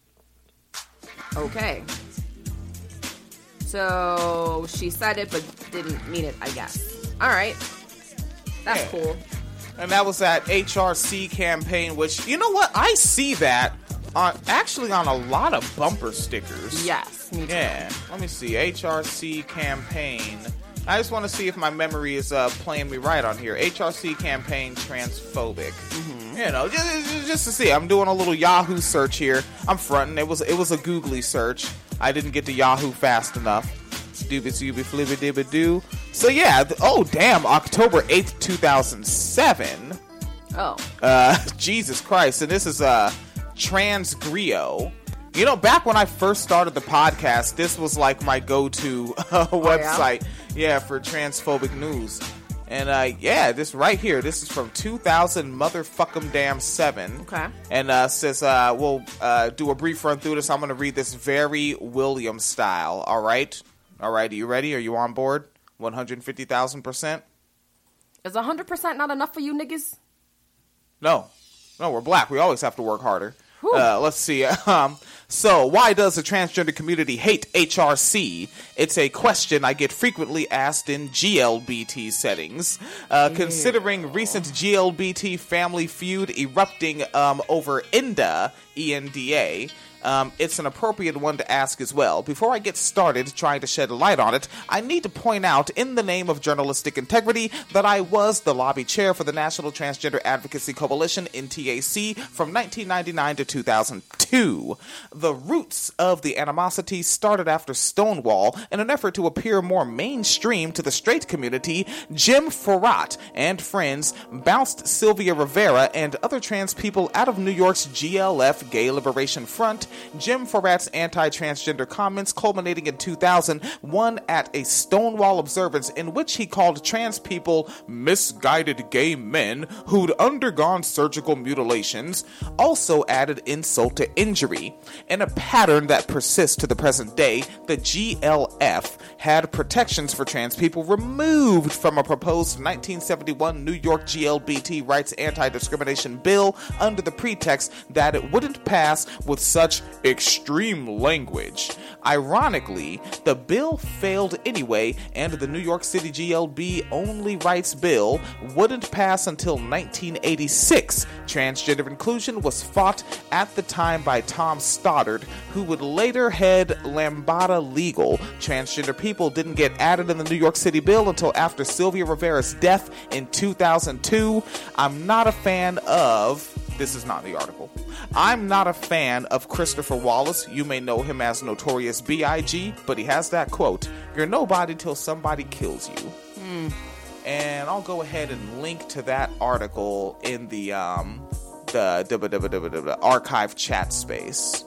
B: Okay. So she said it but didn't mean it, I guess. All right. That's
A: Yeah.
B: cool.
A: And that was that H R C campaign, which, you know what? I see that on actually on a lot of bumper stickers.
B: Yes. Me too.
A: Yeah. Let me see. H R C campaign. I just want to see if my memory is uh, playing me right on here. H R C campaign transphobic. Mm-hmm. You know, just, just to see. I'm doing a little Yahoo search here. I'm fronting. It was it was a googly search. I didn't get to Yahoo fast enough. Doobie doobie flibby dibby doo. So yeah. Th- oh damn. October eighth, two thousand seven.
B: Oh.
A: Uh, Jesus Christ. And this is uh, Transgrio. You know, back when I first started the podcast, this was like my go-to uh, website, yeah? yeah, for transphobic news. And uh, yeah, this right here, this is from two thousand motherfucking damn seven.
B: Okay.
A: And uh, says uh, we'll uh, do a brief run through this. I'm going to read this very Williams style. All right, all right. Are you ready? Are you on board? One hundred fifty thousand percent.
B: Is one hundred percent not enough for you niggas?
A: No, no, we're black. We always have to work harder. Uh, let's see. Um, so, why does the transgender community hate H R C? It's a question I get frequently asked in G L B T settings. Uh, considering recent G L B T family feud erupting um, over I N D A, E N D A, um, it's an appropriate one to ask as well. Before I get started trying to shed light on it, I need to point out, in the name of journalistic integrity, that I was the lobby chair for the National Transgender Advocacy Coalition, N T A C, from nineteen ninety-nine to two thousand two. The roots of the animosity started after Stonewall. In an effort to appear more mainstream to the straight community, Jim Forat and friends bounced Sylvia Rivera and other trans people out of New York's G L F, Gay Liberation Front. Jim Forat's anti-transgender comments culminating in two thousand one at a Stonewall observance in which he called trans people misguided gay men who'd undergone surgical mutilations, also added insult to injury. In a pattern that persists to the present day, the G L F had protections for trans people removed from a proposed nineteen seventy-one New York G L B T rights anti-discrimination bill under the pretext that it wouldn't pass with such extreme language. Ironically, the bill failed anyway, and the New York City G L B only rights bill wouldn't pass until nineteen eighty-six. Transgender inclusion was fought at the time by Tom Stoddard, who would later head Lambada Legal. Transgender people didn't get added in the New York City bill until after Sylvia Rivera's death in two thousand two. I'm not a fan of... This is not the article. I'm not a fan of Christopher Wallace. You may know him as Notorious B I G, but he has that quote, "You're nobody till somebody kills you."
B: Mm.
A: And I'll go ahead and link to that article in the um the, the, the, the, the, the archive chat space.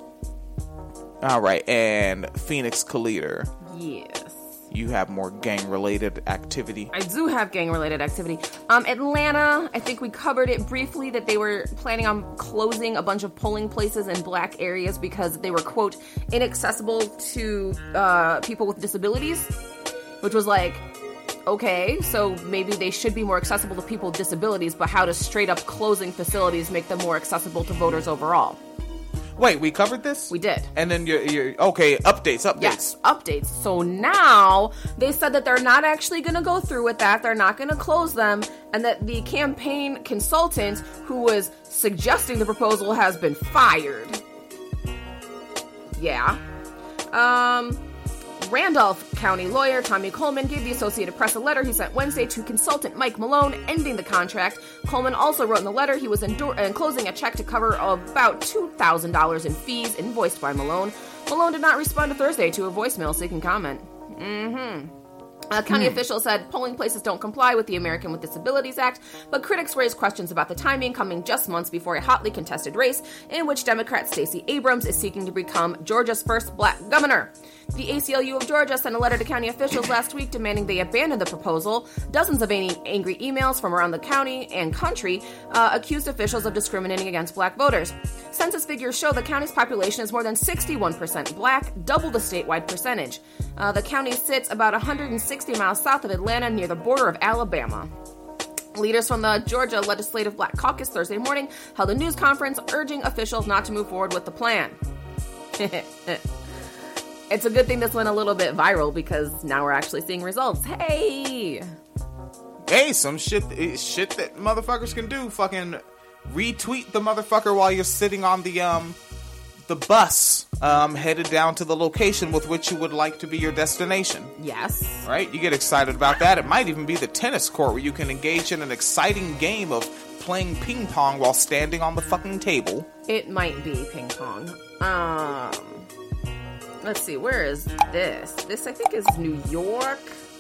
A: All right, and Phoenix Kaliter.
B: Yes.
A: You have more gang-related activity.
B: I do have gang-related activity. Um, Atlanta, I think we covered it briefly that they were planning on closing a bunch of polling places in black areas because they were, quote, inaccessible to uh, people with disabilities, which was like, okay, so maybe they should be more accessible to people with disabilities, but how does straight-up closing facilities make them more accessible to voters overall?
A: Wait, we covered this?
B: We did.
A: And then you're, you're okay, updates, updates.
B: Yes, updates. So now they said that they're not actually going to go through with that. They're not going to close them. And that the campaign consultant who was suggesting the proposal has been fired. Yeah. Um, Randolph County lawyer Tommy Coleman gave the Associated Press a letter he sent Wednesday to consultant Mike Malone ending the contract. Coleman also wrote in the letter he was endor- enclosing a check to cover about two thousand dollars in fees invoiced by Malone. Malone did not respond to Thursday to a voicemail seeking comment. Mm-hmm. Uh, county hmm. officials said polling places don't comply with the American with Disabilities Act, but critics raised questions about the timing, coming just months before a hotly contested race in which Democrat Stacey Abrams is seeking to become Georgia's first black governor. The A C L U of Georgia sent a letter to county officials last week demanding they abandon the proposal. Dozens of angry emails from around the county and country uh, accused officials of discriminating against black voters. Census figures show the county's population is more than sixty-one percent black, double the statewide percentage. Uh, the county sits about one hundred sixty miles south of Atlanta, near the border of Alabama. Leaders from the Georgia Legislative Black Caucus Thursday morning held a news conference urging officials not to move forward with the plan. It's a good thing this went a little bit viral because now we're actually seeing results. Hey!
A: Hey, some shit, shit that motherfuckers can do. Fucking retweet the motherfucker while you're sitting on the, um, the bus, um, headed down to the location with which you would like to be your destination.
B: Yes.
A: Right? You get excited about that. It might even be the tennis court where you can engage in an exciting game of playing ping pong while standing on the fucking table.
B: It might be ping pong. Um... Let's see, where is this? This, I think, is New York.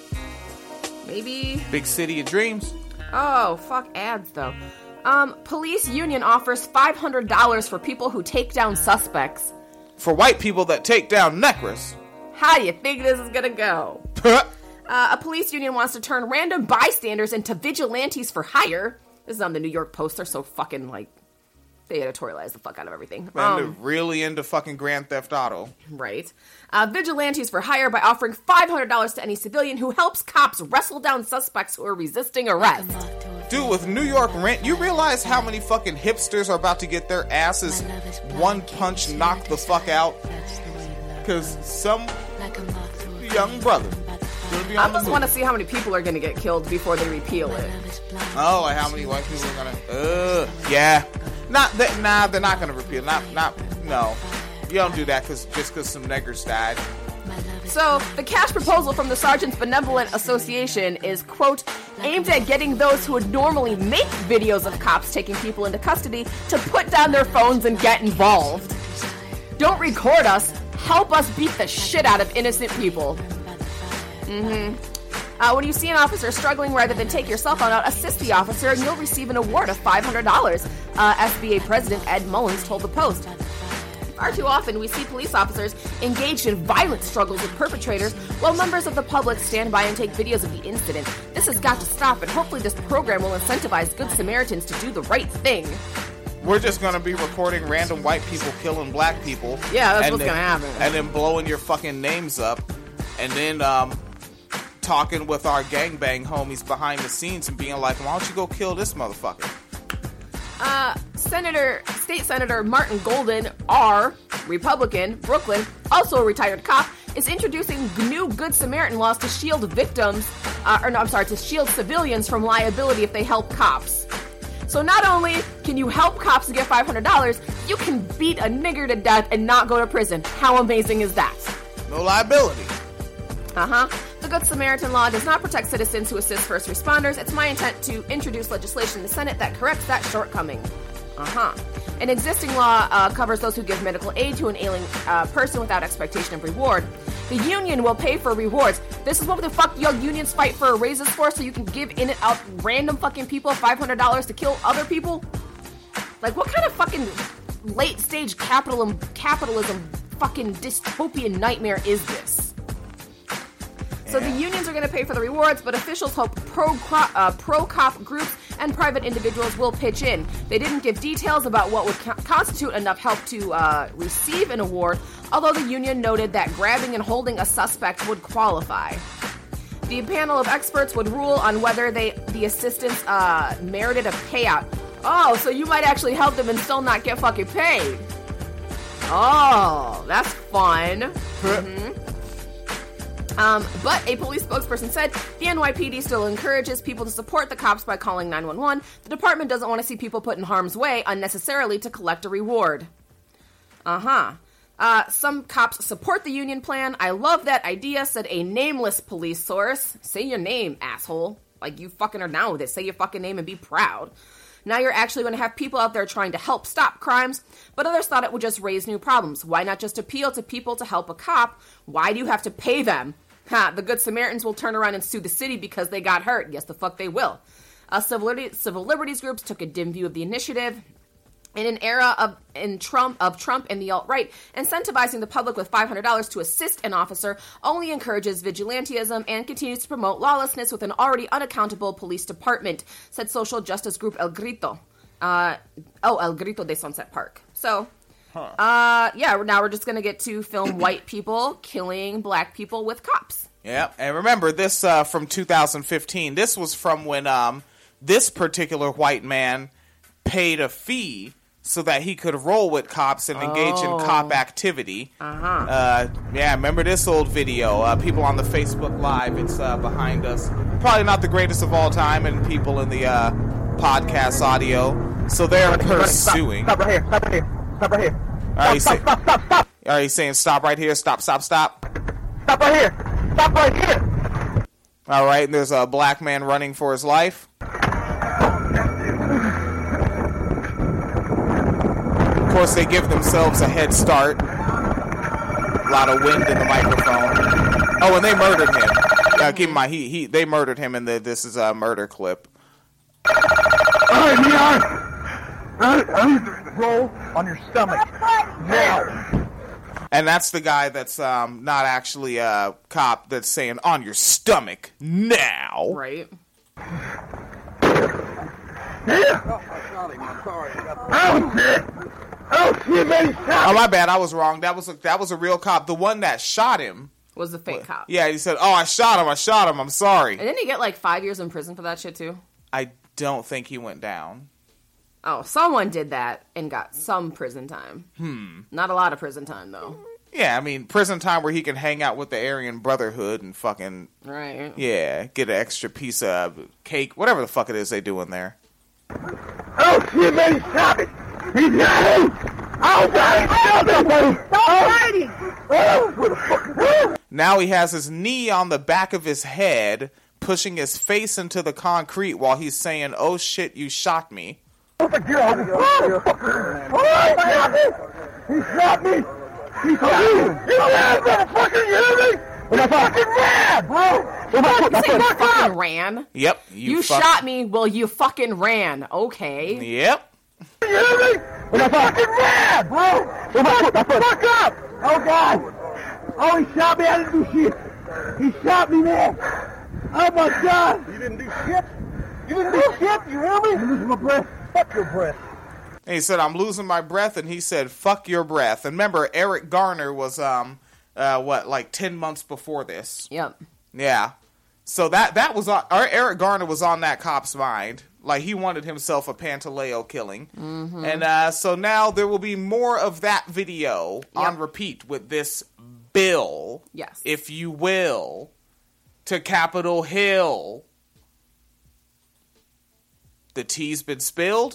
B: Maybe?
A: Big city of dreams.
B: Oh, fuck ads, though. Um, police union offers five hundred dollars for people who take down suspects.
A: For white people that take down necros.
B: How do you think this is gonna go? uh, a police union wants to turn random bystanders into vigilantes for hire. This is on the New York Post. They're so fucking, like, they editorialize the fuck out of everything.
A: Man,
B: um,
A: they're really into fucking Grand Theft Auto.
B: Right. Uh, vigilantes for hire by offering five hundred dollars to any civilian who helps cops wrestle down suspects who are resisting arrest.
A: Dude, with New York rent, you realize how many fucking hipsters are about to get their asses one punch knocked the fuck out? Because some young brother gonna be on
B: I just want to see how many people are going to get killed before they repeal it.
A: Oh, like how many white people are going to... Uh, yeah. Not that, nah, they're not going to repeal. Not, not, no. You don't do that cause, just because some niggers died.
B: So, the cash proposal from the Sergeants Benevolent Association is, quote, aimed at getting those who would normally make videos of cops taking people into custody to put down their phones and get involved. Don't record us. Help us beat the shit out of innocent people. Mm-hmm. Uh, when you see an officer struggling, rather than take your cell phone out, assist the officer and you'll receive an award of five hundred dollars, uh, S B A President Ed Mullins told the Post. Far too often, we see police officers engaged in violent struggles with perpetrators while members of the public stand by and take videos of the incident. This has got to stop, and hopefully this program will incentivize Good Samaritans to do the right thing.
A: We're just going to be recording random white people killing black people.
B: Yeah, that's what's
A: going
B: to happen.
A: And then blowing your fucking names up. And then, um... talking with our gangbang homies behind the scenes and being like, why don't you go kill this motherfucker?
B: Uh, Senator, State Senator Martin Golden, R, Republican, Brooklyn, also a retired cop, is introducing new Good Samaritan laws to shield victims, uh, or no, I'm sorry, to shield civilians from liability if they help cops. So not only can you help cops to get five hundred dollars, you can beat a nigger to death and not go to prison. How amazing is that?
A: No liability.
B: Uh-huh. The Good Samaritan law does not protect citizens who assist first responders. It's my intent to introduce legislation in the Senate that corrects that shortcoming. Uh-huh. An existing law uh, covers those who give medical aid to an ailing uh, person without expectation of reward. The union will pay for rewards. This is what the fuck your unions fight for raises for, so you can give in and out random fucking people five hundred dollars to kill other people? Like, what kind of fucking late-stage capitalism, capitalism fucking dystopian nightmare is this? So the unions are going to pay for the rewards, but officials hope pro-cop uh, pro-cop groups and private individuals will pitch in. They didn't give details about what would co- constitute enough help to uh, receive an award, although the union noted that grabbing and holding a suspect would qualify. The panel of experts would rule on whether they the assistance uh, merited a payout. Oh, so you might actually help them and still not get fucking paid. Oh, that's fun. Mm-hmm. Um, but a police spokesperson said the N Y P D still encourages people to support the cops by calling nine one one. The department doesn't want to see people put in harm's way unnecessarily to collect a reward. Uh-huh. Uh, some cops support the union plan. I love that idea, said a nameless police source. Say your name, asshole. Like, you fucking are down with it. Say your fucking name and be proud. Now you're actually going to have people out there trying to help stop crimes, but others thought it would just raise new problems. Why not just appeal to people to help a cop? Why do you have to pay them? Ha, the Good Samaritans will turn around and sue the city because they got hurt. Yes, the fuck they will. Uh, civil, liberty, civil liberties groups took a dim view of the initiative. In an era of in Trump of Trump and the alt-right, incentivizing the public with five hundred dollars to assist an officer only encourages vigilantism and continues to promote lawlessness with an already unaccountable police department, said social justice group El Grito. Uh, oh, El Grito de Sunset Park. So, huh. uh, yeah, now we're just going to get to film white people killing black people with cops.
A: Yeah, and remember, this uh, from two thousand fifteen, this was from when um, this particular white man paid a fee so that he could roll with cops and engage oh. in cop activity.
B: Uh-huh.
A: Uh, yeah, remember this old video? Uh, people on the Facebook Live, it's uh, behind us. Probably not the greatest of all time, and people in the uh, podcast audio. So they're pursuing.
F: Stop, stop right here, stop right here, stop right here.
A: Are you
F: stop,
A: say-
F: stop, stop, stop.
A: Are you saying stop right here, stop, stop, stop?
F: Stop right here, stop right here.
A: All right, and there's a black man running for his life. Of course, they give themselves a head start. A lot of wind in the microphone. Oh, and they murdered him. Uh, keep in mind, he, he, they murdered him, and the, this is a murder clip.
F: All right, Leon. I, I need to roll on your stomach now.
A: And that's the guy that's um, not actually a cop that's saying, on your stomach now.
B: Right.
F: Yeah. Oh, shit. Oh, shit, man.
A: Oh, my bad. I was wrong. That was a, that was a real cop. The one that shot him
B: was the fake cop.
A: Yeah, he said, oh, I shot him. I shot him. I'm sorry.
B: And didn't he get like five years in prison for that shit, too?
A: I don't think he went down.
B: Oh, someone did that and got some prison time.
A: Hmm.
B: Not a lot of prison time, though.
A: Yeah, I mean, prison time where he can hang out with the Aryan Brotherhood and fucking...
B: Right.
A: Yeah, get an extra piece of cake, whatever the fuck it is they do in there.
F: Oh, shit, man, stop it. He's got him. Oh, God, stop it, buddy. Stop fighting.
A: Now he has his knee on the back of his head, pushing his face into the concrete while he's saying, oh, shit, you shot me.
F: Oh, my God. He shot me. He shot me. You mad, motherfucker, you hear me? And I fucking ran, bro.
B: You say you fucking ran?
A: Yep. You,
B: you
A: fuck-
B: shot me, well, you fucking ran. Okay.
A: Yep.
F: You hear me? And I fucking ran, bro. Fuck, fuck up. Oh, God. Oh, he shot me. I didn't do shit. He shot me, man. Oh, my God. You didn't do shit? You didn't do shit? You hear me? I'm losing my breath. Fuck your breath.
A: And he said, I'm losing my breath, and he said, fuck your breath. And remember, Eric Garner was, um, uh, what, like ten months before this?
B: Yep.
A: Yeah. So that, that was on, our Eric Garner was on that cop's mind. Like, he wanted himself a Pantaleo killing.
B: Mm-hmm.
A: And uh, so now there will be more of that video yep. on repeat with this bill,
B: yes,
A: if you will, to Capitol Hill. The tea's been spilled.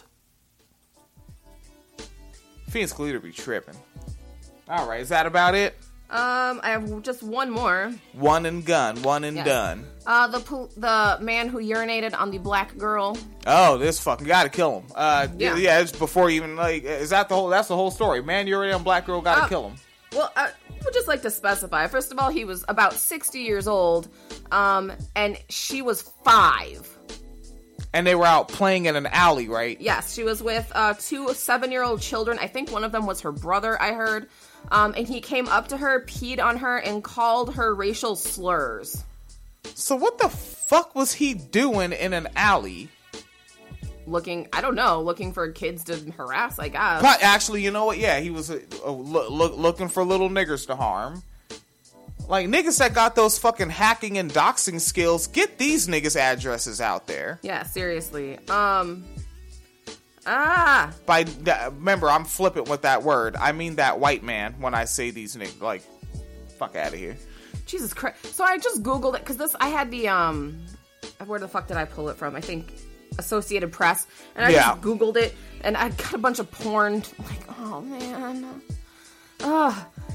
A: Phoenix Cleater be tripping. All right, is that about it?
B: Um, I have just one more.
A: One and gun, one and
B: yes.
A: done.
B: Uh, the pol- the man who urinated on the black girl.
A: Oh, this fucking gotta kill him. Uh, yeah, yeah. It's before even like, is that the whole? That's the whole story. Man urinated on black girl, gotta uh, kill him.
B: Well, I would just like to specify. First of all, he was about sixty years old, um, and she was five.
A: And they were out playing in an alley, right?
B: Yes, she was with uh, two seven-year-old children. I think one of them was her brother, I heard. Um, and he came up to her, peed on her, and called her racial slurs.
A: So what the fuck was he doing in an alley?
B: Looking, I don't know, looking for kids to harass, I guess.
A: Actually, you know what? Yeah, he was uh, uh, look, look, looking for little niggers to harm. Like, niggas that got those fucking hacking and doxing skills, get these niggas' addresses out there.
B: Yeah, seriously. Um, ah.
A: By, remember, I'm flippant with that word. I mean that white man when I say these niggas. Like, fuck out of here.
B: Jesus Christ. So I just Googled it, because this, I had the, um, where the fuck did I pull it from? I think Associated Press. And I yeah. just Googled it, and I got a bunch of porn. Like, oh, man. Ugh.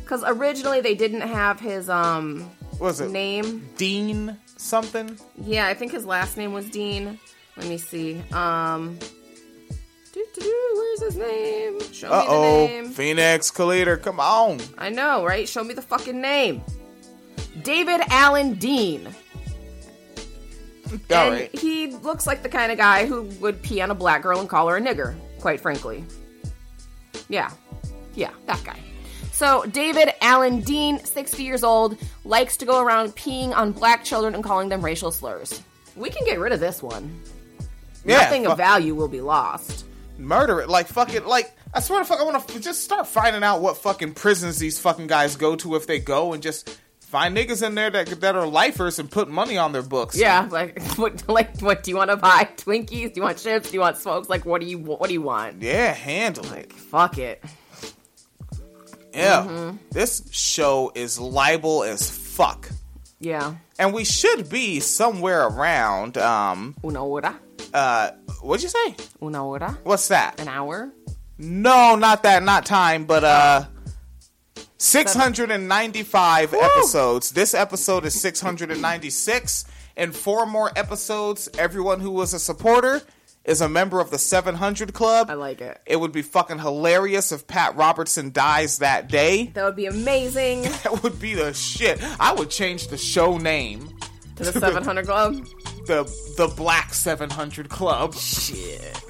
B: Because originally they didn't have his um
A: What was it?
B: name.
A: Dean something?
B: Yeah, I think his last name was Dean. Let me see. Um, doo-doo-doo, where's his name? Show me the
A: Uh-oh.
B: name.
A: Phoenix Calida, come on.
B: I know, right? Show me the fucking name. David Allen Dean.
A: All
B: and
A: right.
B: he looks like the kind of guy who would pee on a black girl and call her a nigger, quite frankly. Yeah. Yeah, that guy. So, David Allen Dean, sixty years old, likes to go around peeing on black children and calling them racial slurs. We can get rid of this one.
A: Yeah,
B: Nothing
A: fu-
B: of value will be lost.
A: Murder it. Like, fucking, like, I swear to fuck, I want to just start finding out what fucking prisons these fucking guys go to if they go and just find niggas in there that that are lifers and put money on their books.
B: Yeah, like, what, like, what do you want to buy? Twinkies? Do you want chips? Do you want smokes? Like, what do you, what do you want?
A: Yeah, handle it.
B: Like, fuck it.
A: Yeah.
B: Mm-hmm.
A: This show is libel as fuck.
B: Yeah.
A: And we should be somewhere around, um,
B: Una hora?
A: uh, what'd you say?
B: Una hora?
A: What's that?
B: An hour?
A: No, not that, not time, but, uh, six hundred ninety-five episodes. This episode is six hundred ninety-six. In four more episodes, everyone who was a supporter is a member of the seven hundred Club.
B: I like it.
A: It would be fucking hilarious if Pat Robertson dies that day.
B: That would be amazing.
A: That would be the shit. I would change the show name
B: To the seven hundred Club?
A: the the Black seven hundred Club.
B: Shit.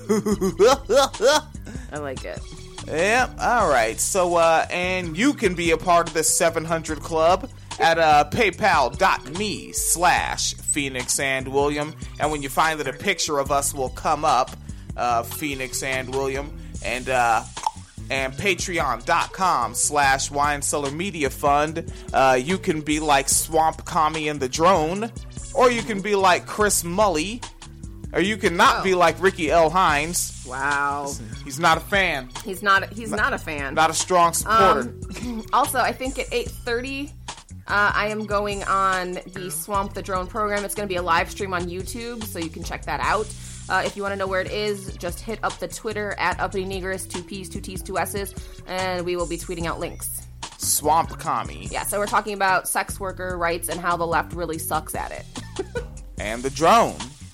B: I like it.
A: Yep. All right. So, uh, and you can be a part of this seven hundred Club at uh, paypal.me slash Phoenix and William. And when you find that a picture of us will come up, uh, Phoenix and William, and uh, and patreon.com slash Wine Cellar Media Fund, uh, you can be like Swamp Commie and the Drone, or you can be like Chris Mully, or you can not
B: Oh.
A: be like Ricky L. Hines.
B: Wow.
A: He's not a fan.
B: He's not. He's not a fan.
A: Not a strong supporter.
B: Um, also, I think at eight thirty, uh, I am going on the Swamp the Drone program. It's going to be a live stream on YouTube, so you can check that out. Uh, if you want to know where it is, just hit up the Twitter at Uppity Negress, two P's, two T's, two S's, and we will be tweeting out links.
A: Swamp Commie.
B: Yeah, so we're talking about sex worker rights and how the left really sucks at it.
A: And the Drone.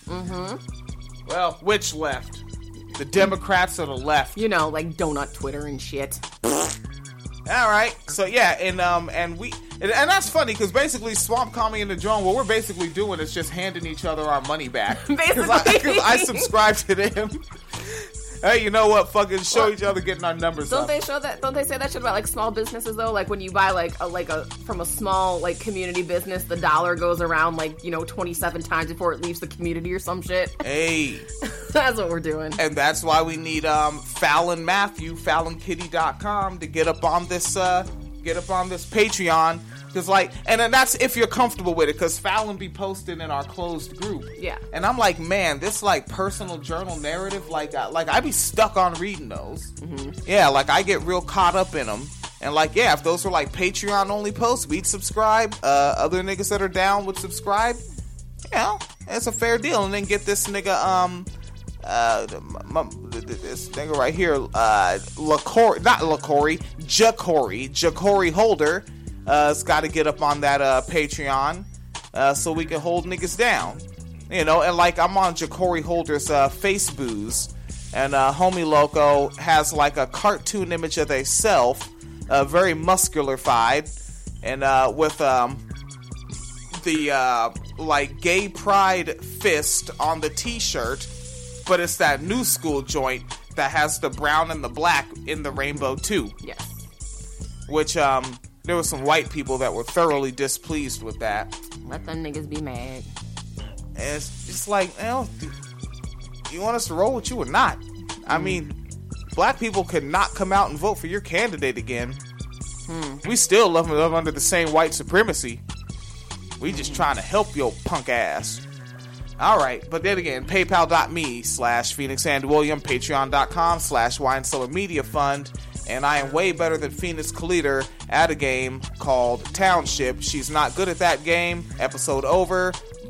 A: Mm-hmm. Well, which left? The Democrats or the left?
B: You know, like donut Twitter and shit.
A: All right. So yeah, and um, and we, and, and that's funny because basically Swamp Commie and the Drone, what we're basically doing is just handing each other our money back. Because I, 'cause I subscribe to them. Hey, you know what? Fucking show
B: Well,
A: each other getting our numbers
B: Don't
A: up.
B: they show that? Don't they say that shit about like small businesses though? Like when you buy like a like a from a small like community business, the dollar goes around like you know twenty-seven times before it leaves the community or some shit.
A: Hey.
B: That's what we're doing.
A: And that's why we need um, Fallon Matthew, Fallon Kitty dot com to get up on this, uh, get up on this Patreon. Cause like, and then that's if you're comfortable with it, cause Fallon be posting in our closed group.
B: Yeah.
A: And I'm like, man, this like personal journal narrative, like, uh, like I be stuck on reading those. Mm-hmm. Yeah, like I get real caught up in them. And like, yeah, if those were like Patreon only posts, we'd subscribe. Uh, other niggas that are down would subscribe. You know, it's a fair deal. And then get this nigga, um, uh, my, this nigga right here, uh, LaCory, not LaCory, Jacory, Jacory Holder. Uh, it's got to get up on that uh, Patreon uh, so we can hold niggas down. You know, and like I'm on Jacory Holder's uh, Facebooks, and uh, Homie Loco has like a cartoon image of theyself, uh, very muscular-fied, and uh, with um, the uh, like gay pride fist on the t-shirt, but it's that new school joint that has the brown and the black in the rainbow too.
B: Yes.
A: Which um. There were some white people that were thoroughly displeased with that.
B: Let them niggas be mad.
A: And it's just like, you know, you want us to roll with you or not? I mean, black people could not come out and vote for your candidate again. Hmm. We still love them under the same white supremacy. We just trying to help your punk ass. All right, but then again, paypal.me slash Phoenix and William, patreon.com slash Wine Cellar Media Fund. And I am way better than Phoenix Calida at a game called Township. She's not good at that game. Episode over.